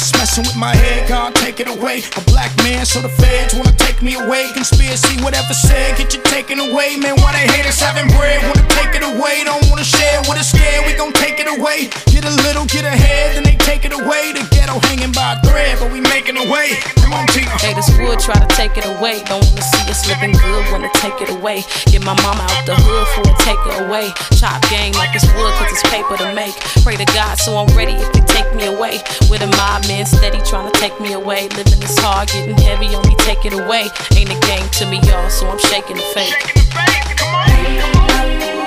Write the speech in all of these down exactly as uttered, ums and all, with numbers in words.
What's messing with my head? God, take it away. A black man, so the feds wanna take me away. Conspiracy, whatever said, get you taken away. Man, why they hate us having bread? Wanna take it away, don't wanna share with us scared. We gon' take it away. Get a little, get ahead, then they take it away. The ghetto hanging by a thread, but we making a way. Come on, Tina. Haters would try to take it away. Don't wanna see us living good, wanna take it away. Get my mama out the hood for it, take it away. Chop game like it's wood, cause it's paper to make. Pray to God so I'm ready if they take me away. With a mob man steady trying to take me away. Living is hard, getting heavy, only take it away. Ain't a game to me, y'all, so I'm shaking the faith. Shaking the faith, come on, come on.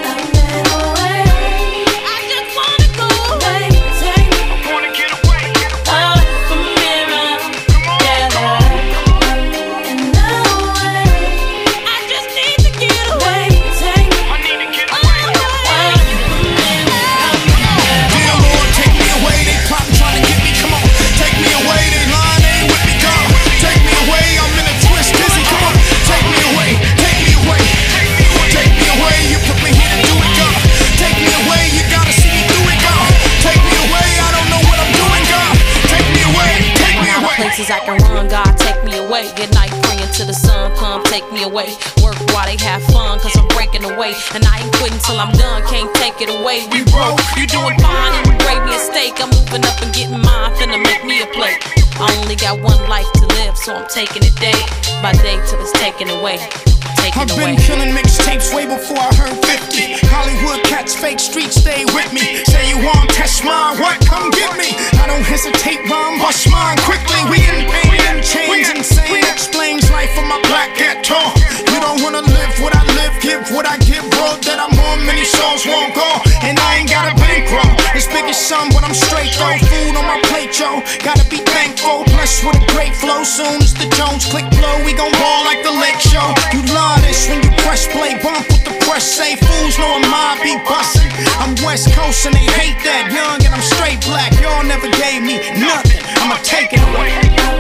Places I can run, God take me away. Good night praying till the sun come, take me away. Work while they have fun, cause I'm breaking away. And I ain't quitting till I'm done, can't take it away. We broke, you doing fine, and you grade me a steak. I'm moving up and getting mine, finna make me a plate. I only got one life to live, so I'm taking it day by day till it's taken away. Taken I've away. been killing mixtapes way before I heard fifty. Hollywood cats, fake streets, stay with me. Say you want test mine, what? Come get me. I don't hesitate, rhyme, bust mine quickly. We in pain and chains, insane. Explains life of my black cat talk. You don't wanna live what I live, give what I give. Road that I'm on, many souls won't go. And I ain't got a bankroll. It's big as some, but I'm straight though. Food on my plate, yo. Gotta be thankful. Blessed with a great flow. Soon as the Jones click blow, we gon' ball like the Lake Show. You love this when you press play, bump with the press. Say fools know I might be bustin'. I'm West Coast and they hate that. Young and I'm straight black. Y'all never gave me nothing. I'ma take it away.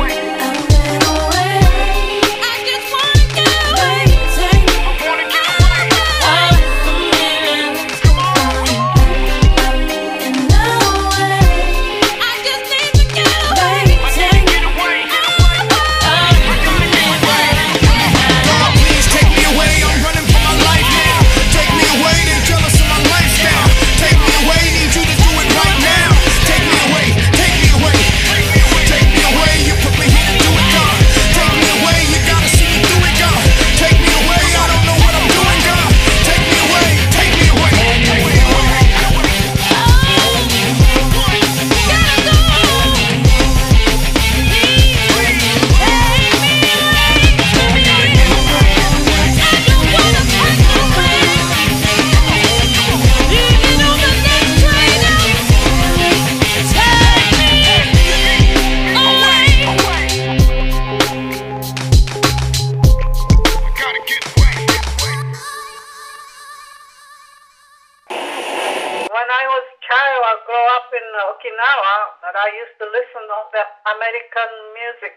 When I was a child, I grew up in Okinawa, but I used to listen to that American music.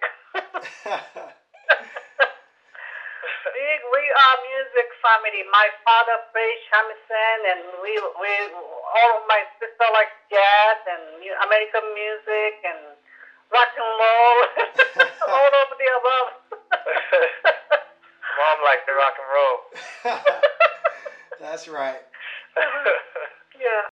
we, we are music family. My father plays shamisen, and we, we, all of my sister like jazz and American music and rock and roll, all of the above. Mom liked the rock and roll. That's right. Yeah.